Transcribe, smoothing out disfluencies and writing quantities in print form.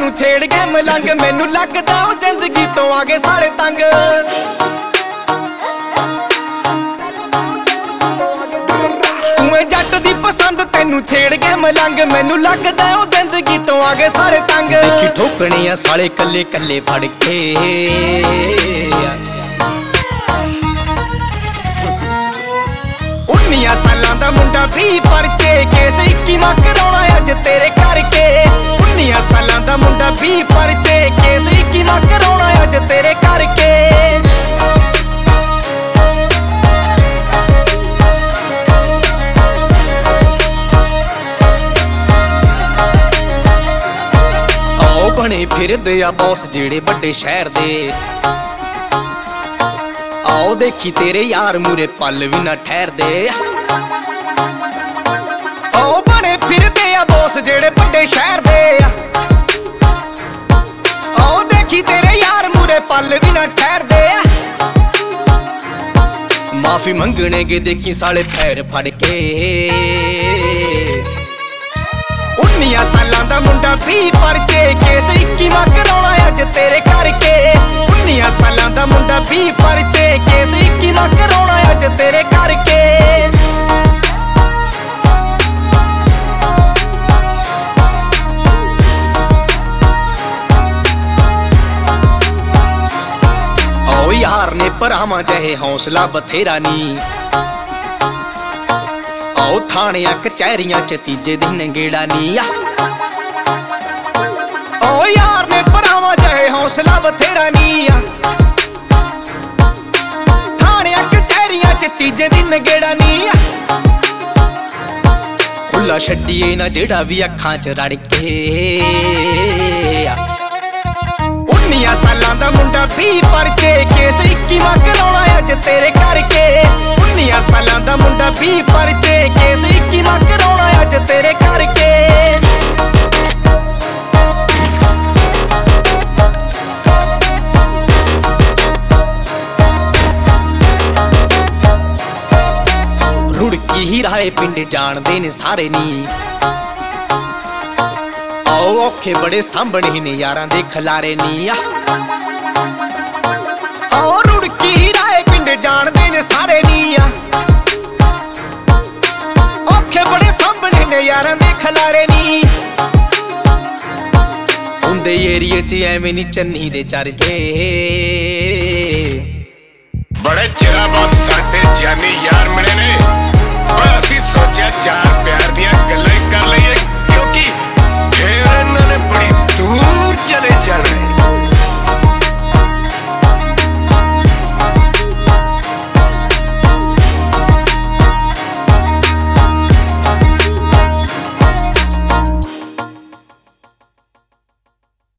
ਤੈਨੂੰ ਛੇੜ ਕੇ ਮਲੰਗ ਮੈਨੂੰ ਲੱਗਦਾ ਉਹ ਜ਼ਿੰਦਗੀ ਤੋਂ ਆ ਗਏ ਸਾਲੇ ਤੰਗ ਤੂੰ ਏ ਜੱਟ ਦੀ ਪਸੰਦ ਤੈਨੂੰ ਛੇੜ ਕੇ ਮਲੰਗ ਮੈਨੂੰ ਲੱਗਦਾ ਉਹ ਜ਼ਿੰਦਗੀ ਤੋਂ ਆ ਗਏ ਸਾਲੇ ਤੰਗ ਦੇਖੀ ਠੋਕਣੇ ਆ ਸਾਲੇ ਕੱਲੇ ਕੱਲੇ ਫੜ ਕੇ 19 ਸਾਲਾਂ ਦਾ ਮੁੰਡਾ 20 ਪਰਚੇ ਕੇਸ 21ਵਾਂ ਕਰਾਉਣਾ ਅੱਜ ਤੇਰੇ ਕਰਕੇ 19 ਸਾਲਾਂ ਦਾ ਮੁੰਡਾ 20 ਪਰਚੇ ਕੇਸ 21ਵਾਂ ਕਰਾਉਣਾ ਅੱਜ ਤੇਰੇ ਕਰਕੇ ਆਓ ਬਣੇ ਫਿਰਦੇ ਆ ਬੌਸ ਜਿਹੜੇ ਵੱਡੇ ਸ਼ਹਿਰ ਦੇ ਆਓ ਦੇਖੀ ਤੇਰੇ ਯਾਰ ਮੂਰੇ ਪਲ ਵੀ ਨਾ ਠਹਿਰਦੇ ਆਓ ਬਣੇ ਫਿਰਦੇ ਆ ਬੌਸ ਜਿਹੜੇ ਵੱਡੇ ਸ਼ਹਿਰ ਦੇ ਆਓ ਦੇਖੀ ਤੇਰੇ ਯਾਰ ਮੂਰੇ ਪਲ ਵੀ ਨਾ ਠਹਿਰਦੇ ਮਾਫੀ ਮੰਗਣਗੇ ਦੇਖੀ ਸਾਲੇ ਪੈਰ ਫੜ ਕੇ 19 ਸਾਲਾਂ ਦਾ ਮੁੰਡਾ 20 ਪਰਚੇ ਕੇਸ 21ਵਾਂ ਕਰਾਉਣਾ ਅੱਜ ਤੇਰੇ ਕਰਕੇ 19 ਸਾਲਾਂ ਦਾ ਮੁੰਡਾ 20 ਪਰਚੇ ਕੇਸ 21ਵਾਂ ਕਰਾਉਣਾ ਅੱਜ ਤੇਰੇ ਕਰਕੇ ਆਓ ਯਾਰ ਨੇ ਭਰਾਵਾਂ ਜਿਹੇ ਹੌਸਲਾ ਬਥੇਰਾ ਨੀ ਆਓ ਥਾਣਿਆਂ ਕਚਹਿਰੀਆਂ ਚ ਤੀਜੇ ਦਿਨ ਗੇੜਾ ਨੀ ਆਓ ਯਾਰ ਨੇ ਭਰਾਵਾਂ ਜਿਹੇ ਹੌਸਲਾ ਬਥੇਰਾ ਨੀ ਥਾਣਿਆਂ ਕਚਹਿਰੀਆਂ ਚ ਤੀਜੇ ਦਿਨ ਗੇੜਾ ਨੀ ਖੁੱਲਾ ਛੱਡੀਏ ਨਾ ਜਿਹੜਾ ਵੀ ਅੱਖਾਂ ਚ ਰੜ ਕੇ 19 ਸਾਲਾਂ ਦਾ ਮੁੰਡਾ 20 ਪਰਚੇ ਕੇਸ 21ਵਾਂ ਕਰਾਉਣਾ ਅੱਜ ਤੇਰੇ ਕਰਕੇ 19 ਸਾਲਾਂ ਦਾ ਮੁੰਡਾ 20 ਪਰਚੇ ਕੇਸ 21ਵਾਂ ਕਰਾਉਣਾ ਅੱਜ ਤੇਰੇ ਕਰਕੇ ਰੁੜਕੀ ਹੀ ਰਾਏ ਪਿੰਡ ਜਾਣਦੇ ਨੇ ਸਾਰੇ ਨੀ ਆਓ ਔਖੇ ਬੜੇ ਸਾਂਭਣੇ ਨੇ ਯਾਰਾਂ ਦੇ ਖਲਾਰੇ ਨੀ ਆਓ ਰੁੜਕੀ ਹੀ ਰਾਏ ਪਿੰਡ ਜਾਣਦੇ ਨੇ ਸਾਰੇ ਨੀ ਔਖੇ ਬੜੇ ਸਾਂਭਣੇ ਨੇ ਯਾਰਾਂ ਦੇ ਖਲਾਰੇ ਨੀ ਹੁੰਦੇ ਏਰੀਏ 'ਚ ਐਵੇਂ ਨੀ ਚੰਨੀ ਦੇ ਚਰਚੇ ਬੜੇ ਚਿਰਾਂ ਬਾਅਦ ਸਾਡੇ ਜਾਨੀ ਯਾਰ ਮਿਲੇ ਨੇ